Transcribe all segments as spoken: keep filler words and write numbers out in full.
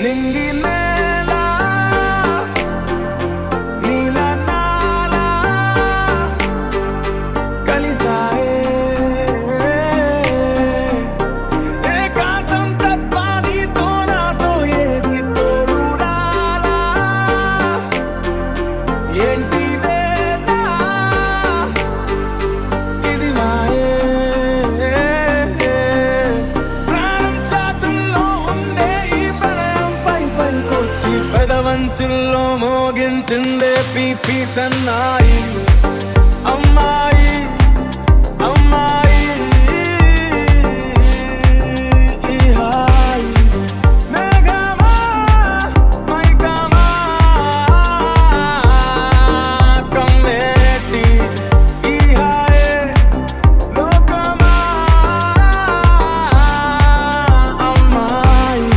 నింగి నేల నీల నాల కలిసాయే ఏకాంతం తప్ప నీతో నాతో ఏది తోడు రాలా ఏంటి వేళ ఇది మాయే ప్రాణం చాతుల్లో ఉండే ఈ ప్రణయం పై పైకొచ్చి పెదవంచుల్లో మోగించిందే పీపీ సన్నాయి అమ్మాయి అమ్మాయి ఈ హాయి మేఘమా మైకమా కమ్మేటి ఈ హాయే లోకమా అమ్మాయి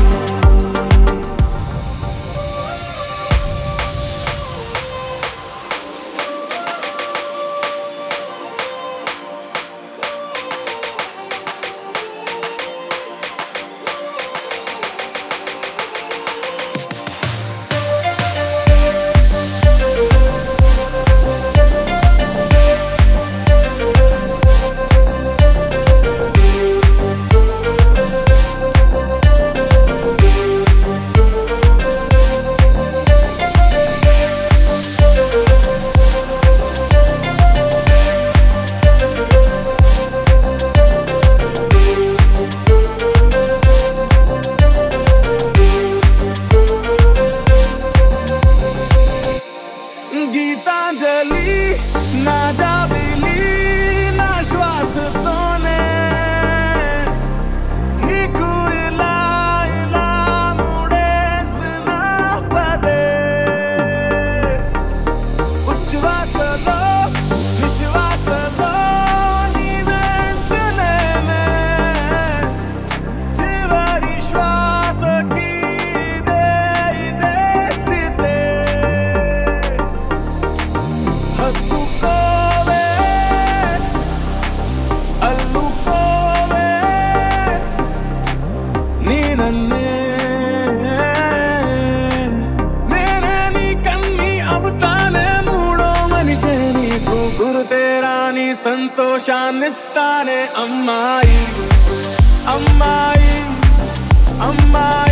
గీతాంజలి నా జాబిలి నా శ్వాసతోనే నీకు ఇలా ఇలా ముడేసిన పదే ఉచ్ఛ్వాసలో నిశ్వాసలో నీ వెంట నేనే చివరి శ్వాసకి ఇదే ఇదే స్థితే హత్తుకోవే అల్లుకోవే నీ నన్నే నేనే నీ కన్ని అవుతానే మూడో మనిషే నీకు గురుతేరాని సంతోషాన్నిస్తానే అమ్మాయి అమ్మాయి అమ్మాయి